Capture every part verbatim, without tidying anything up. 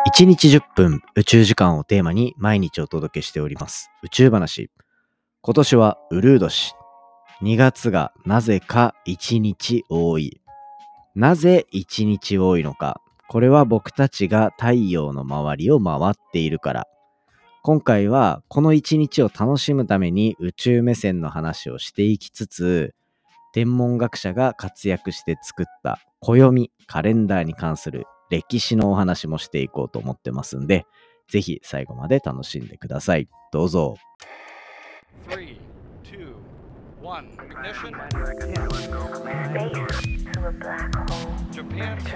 いちにちじゅっぷん宇宙時間をテーマに毎日お届けしております宇宙話。今年はウルー年。にがつがなぜかいちにち多い。なぜいちにち多いのか。これは僕たちが太陽の周りを回っているから。今回はこのいちにちを楽しむために宇宙目線の話をしていきつつ、天文学者が活躍して作った暦カレンダーに関する歴史のお話もしていこうと思ってますんで、ぜひ最後まで楽しんでください。どうぞ。 さん、に、に、いち ignition. Japan. 佐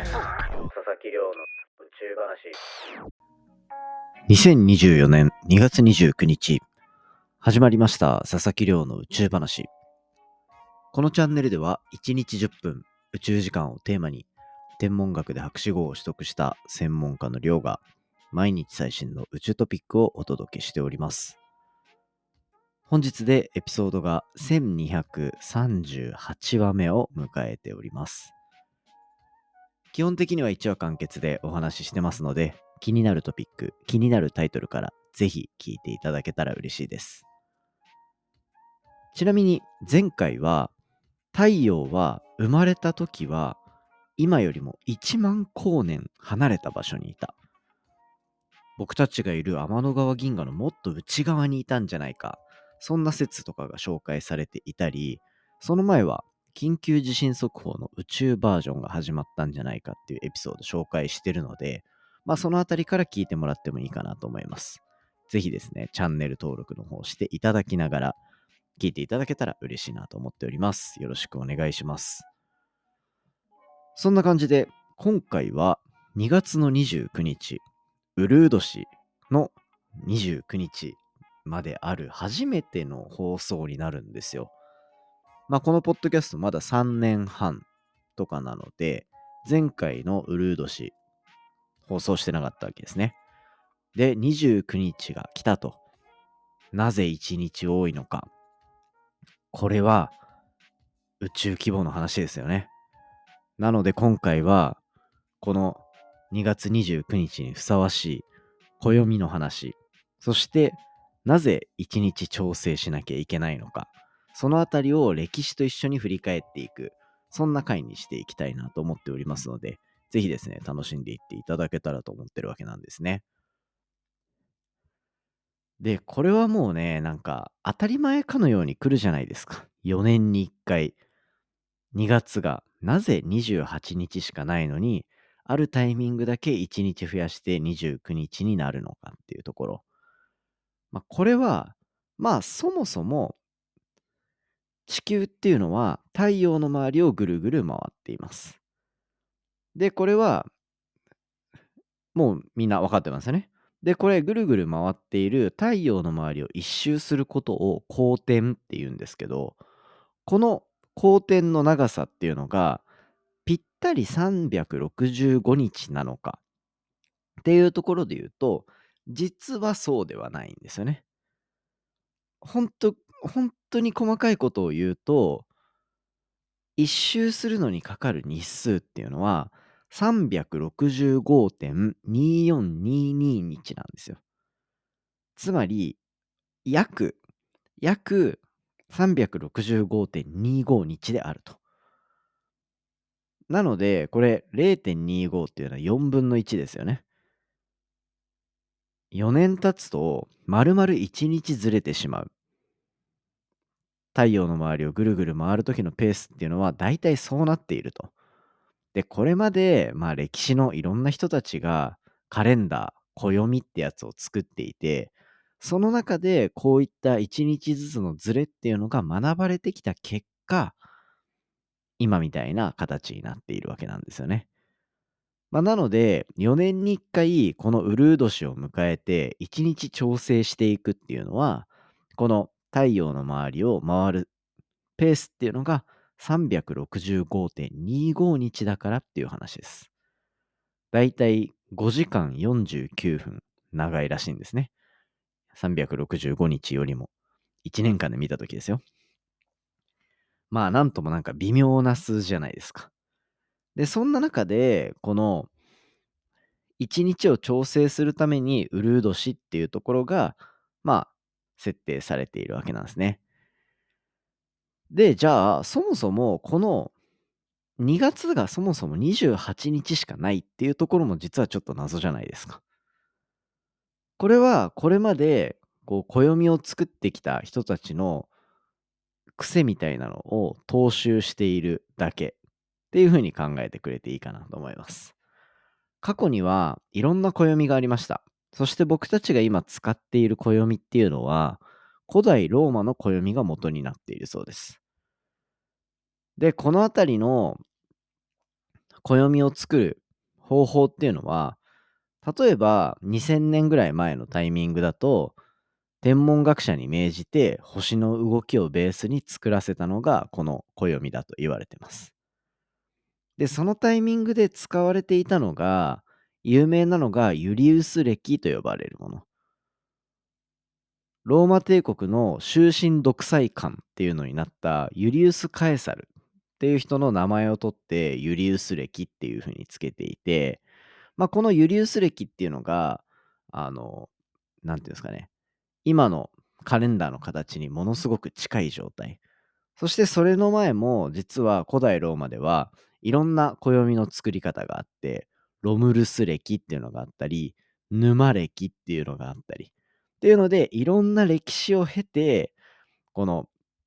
々木亮の宇宙話。にせんにじゅうよねんにがつにじゅうくにち始まりました佐々木亮の宇宙話。このチャンネルではいちにちじゅっぷん宇宙時間をテーマに、天文学で博士号を取得した専門家の亮が毎日最新の宇宙トピックをお届けしております。本日でエピソードがせんにひゃくさんじゅうはちわめを迎えております。基本的にはいちわ完結でお話ししてますので、気になるトピック、気になるタイトルからぜひ聞いていただけたら嬉しいです。ちなみに前回は太陽は生まれた時は今よりもいちまんこうねん離れた場所にいた。僕たちがいる天の川銀河のもっと内側にいたんじゃないか。そんな説とかが紹介されていたり、その前は緊急地震速報の宇宙バージョンが始まったんじゃないかっていうエピソード紹介してるので、まあそのあたりから聞いてもらってもいいかなと思います。ぜひですね、チャンネル登録の方していただきながら聞いていただけたら嬉しいなと思っております。よろしくお願いします。そんな感じで今回はにがつのにじゅうくにち、ウルー年のにじゅうくにちまである初めての放送になるんですよ。まあこのポッドキャストまださんねんはんとかなので、前回のウルー年放送してなかったわけですね。で、にじゅうくにちが来たと。なぜいちにち多いのか。これは宇宙規模の話ですよね。なので今回はこのにがつにじゅうくにちにふさわしい暦の話、そしてなぜいちにち調整しなきゃいけないのか、そのあたりを歴史と一緒に振り返っていく、そんな回にしていきたいなと思っておりますので、ぜひですね、楽しんでいっていただけたらと思ってるわけなんですね。で、これはもうね、なんか当たり前かのように来るじゃないですか。よねんにいっかい。にがつがなぜにじゅうはちにちしかないのに、あるタイミングだけいちにち増やしてにじゅうくにちになるのかっていうところ。まあ、これは、まあそもそも地球っていうのは太陽の周りをぐるぐる回っています。で、これはもうみんな分かってますよね。で、これぐるぐる回っている太陽の周りを一周することを公転って言うんですけど、この公転の長さっていうのがぴったりさんびゃくろくじゅうごにちなのかっていうところで言うと、実はそうではないんですよね。ほんと、本当に細かいことを言うと、一周するのにかかる日数っていうのはさんびゃくろくじゅうごてんによんにに日なんですよ。つまり、約、約さんびゃくろくじゅうごてんにご日であると。なので、これ れいてんにご っていうのはよんぶんのいちですよね。よねん経つと、丸々いちにちずれてしまう。太陽の周りをぐるぐる回る時のペースっていうのは大体そうなっていると。で、これまで、まあ歴史のいろんな人たちがカレンダー、暦ってやつを作っていて、その中でこういったいちにちずつのズレっていうのが学ばれてきた結果、今みたいな形になっているわけなんですよね。まあ、なので、よねんにいっかいこのウルー年を迎えていちにち調整していくっていうのは、この太陽の周りを回るペースっていうのがさんびゃくろくじゅうごてんにご日だからっていう話です。だいたいごじかんよんじゅうきゅうふん長いらしいんですね。さんびゃくろくじゅうごにちよりもいちねんかんで見たときですよ。まあなんともなんか微妙な数字じゃないですか。で、そんな中で、このいちにちを調整するためにウルー年っていうところが、まあ、設定されているわけなんですね。で、じゃあ、そもそもこのにがつがそもそもにじゅうはちにちしかないっていうところも実はちょっと謎じゃないですか。これはこれまでこう暦を作ってきた人たちの癖みたいなのを踏襲しているだけっていう風に考えてくれていいかなと思います。過去にはいろんな暦がありました。そして僕たちが今使っている暦っていうのは、古代ローマの暦が元になっているそうです。で、このあたりの暦を作る方法っていうのは、例えばにせんねんぐらい前のタイミングだと、天文学者に命じて星の動きをベースに作らせたのがこの暦だと言われてます。で、そのタイミングで使われていたのが、有名なのがユリウス暦と呼ばれるもの。ローマ帝国の終身独裁官っていうのになったユリウス・カエサルっていう人の名前を取ってユリウス暦っていう風につけていて、まあ、このユリウス暦っていうのが、あの、なんていうんですかね、今のカレンダーの形にものすごく近い状態。そしてそれの前も実は古代ローマではいろんな暦の作り方があって、ロムルス暦っていうのがあったり、ヌマ暦っていうのがあったり。っていうので、いろんな歴史を経て、この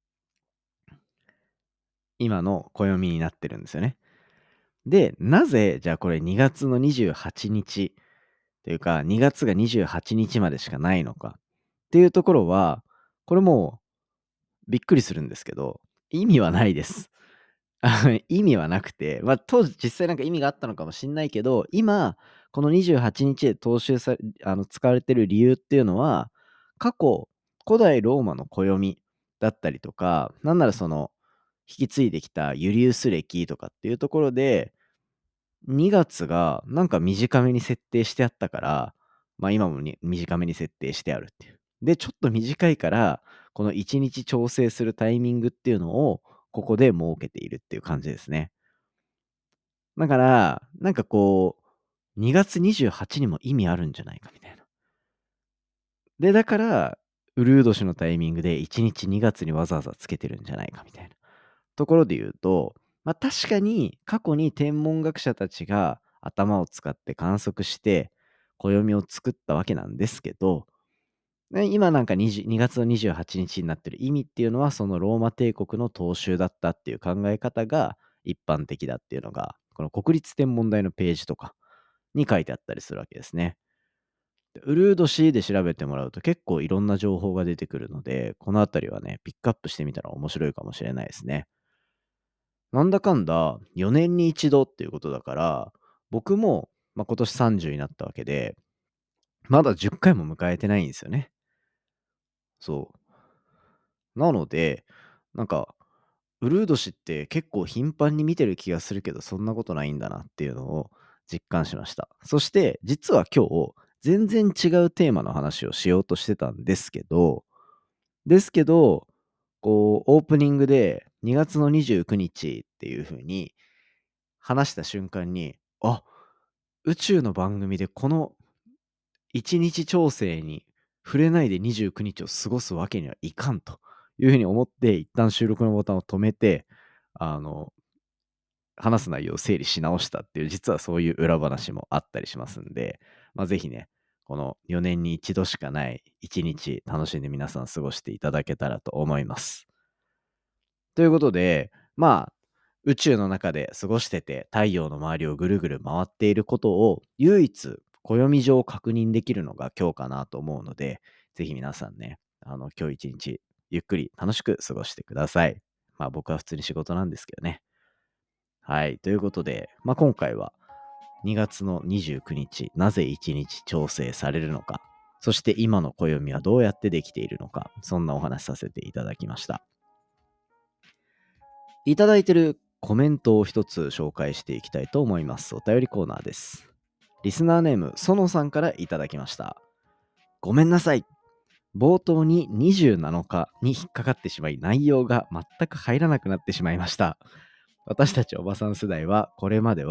今の暦になってるんですよね。で、なぜじゃあこれにがつのにじゅうはちにちというか、にがつがにじゅうはちにちまでしかないのかっていうところは、これもうびっくりするんですけど、意味はないです。あの意味はなくて、まあ、当時実際なんか意味があったのかもしんないけど、今、このにじゅうはちにちで踏襲さあの、使われてる理由っていうのは、過去、古代ローマの暦だったりとか、なんならその、引き継いできたユリウス暦とかっていうところで、にがつがなんか短めに設定してあったから、ま、今もに短めに設定してあるっていう。で、ちょっと短いから、このいちにち調整するタイミングっていうのを、ここで設けているっていう感じですね。だから、なんかこう、にがつにじゅうはちにも意味あるんじゃないかみたいな。で、だから、うるう年のタイミングでいちにちにがつにわざわざつけてるんじゃないかみたいなところで言うと、ま、確かに過去に天文学者たちが頭を使って観測して、暦を作ったわけなんですけど、ね、今なんかにじゅうにがつのにじゅうはちにちになってる意味っていうのは、そのローマ帝国の踏襲だったっていう考え方が一般的だっていうのが、この国立天文台のページとかに書いてあったりするわけですね。でウルード氏で調べてもらうと結構いろんな情報が出てくるので、このあたりはね、ピックアップしてみたら面白いかもしれないですね。なんだかんだよねんに一度っていうことだから、僕も、まあ、今年さんじゅうになったわけで、まだじゅっかいも迎えてないんですよね。そう。なので、なんか、ウルード氏って結構頻繁に見てる気がするけど、そんなことないんだなっていうのを実感しました。そして、実は今日、全然違うテーマの話をしようとしてたんですけど、ですけど、こう、オープニングでにがつのにじゅうくにちっていう風に話した瞬間に、あ、宇宙の番組でこのいちにち調整に触れないでにじゅうくにちを過ごすわけにはいかんという風に思って、一旦収録のボタンを止めて、あの、話す内容を整理し直したっていう、実はそういう裏話もあったりしますんで、まあ、ぜひね、このよねんに一度しかないいちにち楽しんで皆さん過ごしていただけたらと思います。ということで、まあ、宇宙の中で過ごしてて、太陽の周りをぐるぐる回っていることを唯一暦上確認できるのが今日かなと思うので、ぜひ皆さんね、あの、今日一日ゆっくり楽しく過ごしてください。まあ僕は普通に仕事なんですけどね。はい。ということで、まあ今回はにがつのにじゅうくにち、なぜいちにち調整されるのか、そして今の暦はどうやってできているのか、そんなお話しさせていただきました。いただいてるコメントを一つ紹介していきたいと思います。お便りコーナーです。リスナーネーム、そのさんからいただきました。ごめんなさい。冒頭ににじゅうなのかに引っかかってしまい、内容が全く入らなくなってしまいました。私たちおばさん世代は、これまでは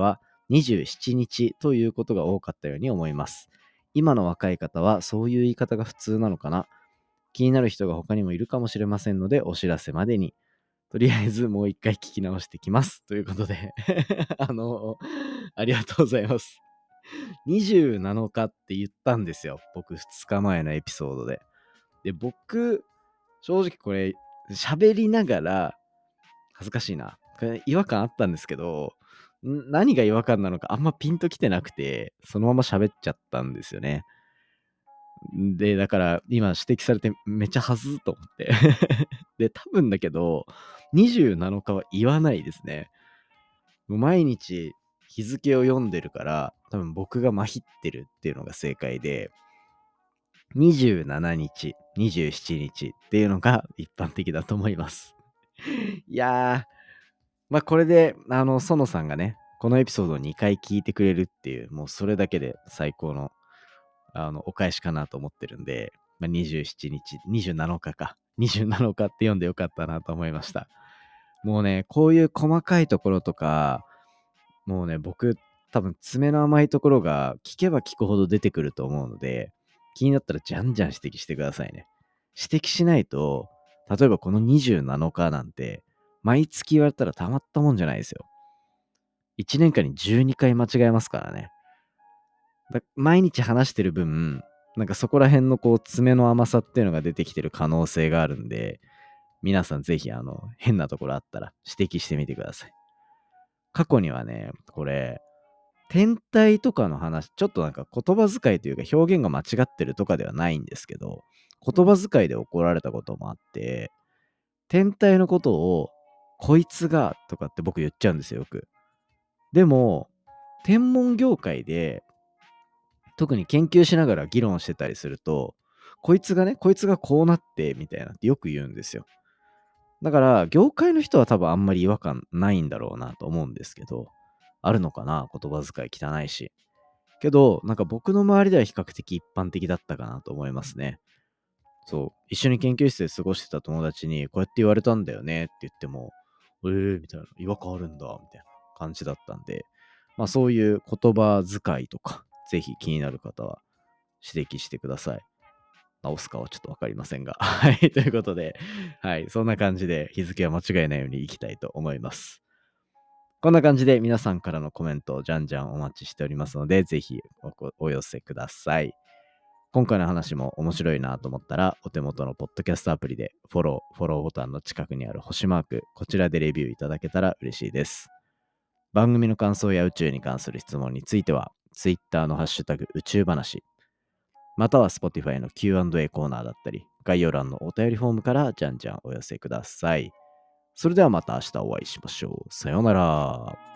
にじゅうしちにちということが多かったように思います。今の若い方はそういう言い方が普通なのかな。気になる人が他にもいるかもしれませんので、お知らせまでに。とりあえずもう一回聞き直してきます。ということで、あの、ありがとうございます。にじゅうなのかって言ったんですよ。僕ふつかまえのエピソードで。で、僕、正直これ、喋りながら、恥ずかしいな。これ違和感あったんですけど、ん何が違和感なのかあんまピンときてなくて、そのまま喋っちゃったんですよね。で、だから今指摘されてめっちゃはずと思って。で、多分だけど、にじゅうなのかは言わないですね。もう毎日日付を読んでるから、多分僕がまひってるっていうのが正解で、にじゅうしちにち、にじゅうしちにちっていうのが一般的だと思います。いやー、まあこれで、あの、園さんがね、このエピソードをにかい聞いてくれるっていう、もうそれだけで最高の、あの、お返しかなと思ってるんで、まあ、にじゅうしちにち、にじゅうなのかか、にじゅうなのかって読んでよかったなと思いました。もうね、こういう細かいところとか、もうね、僕、多分爪の甘いところが聞けば聞くほど出てくると思うので、気になったらじゃんじゃん指摘してくださいね。指摘しないと、例えばこのにじゅうなのかなんて、毎月言われたらたまったもんじゃないですよ。いちねんかんにじゅうにかい間違えますからね。だ毎日話してる分、なんかそこら辺のこう爪の甘さっていうのが出てきてる可能性があるんで、皆さんぜひあの変なところあったら指摘してみてください。過去にはね、これ、天体とかの話、ちょっとなんか言葉遣いというか表現が間違ってるとかではないんですけど、言葉遣いで怒られたこともあって、天体のことを、こいつがとかって僕言っちゃうんですよ、よく。でも、天文業界で、特に研究しながら議論してたりすると、こいつがね、こいつがこうなって、みたいなってよく言うんですよ。だから、業界の人は多分あんまり違和感ないんだろうなと思うんですけど、あるのかな、言葉遣い汚いし。けど、なんか僕の周りでは比較的一般的だったかなと思いますね。そう、一緒に研究室で過ごしてた友達に、こうやって言われたんだよねって言っても、えーみたいな、違和感あるんだ、みたいな感じだったんで、まあそういう言葉遣いとか、ぜひ気になる方は指摘してください。直すかはちょっとわかりませんが。はい、ということで、はい、そんな感じで日付は間違えないようにいきたいと思います。こんな感じで皆さんからのコメントをじゃんじゃんお待ちしておりますので、ぜひ お, お寄せください。今回の話も面白いなと思ったら、お手元のポッドキャストアプリでフォロー、フォローボタンの近くにある星マーク、こちらでレビューいただけたら嬉しいです。番組の感想や宇宙に関する質問については、Twitter のハッシュタグ宇宙話、または Spotify の キューアンドエー コーナーだったり、概要欄のお便りフォームからじゃんじゃんお寄せください。それではまた明日お会いしましょう。さようなら。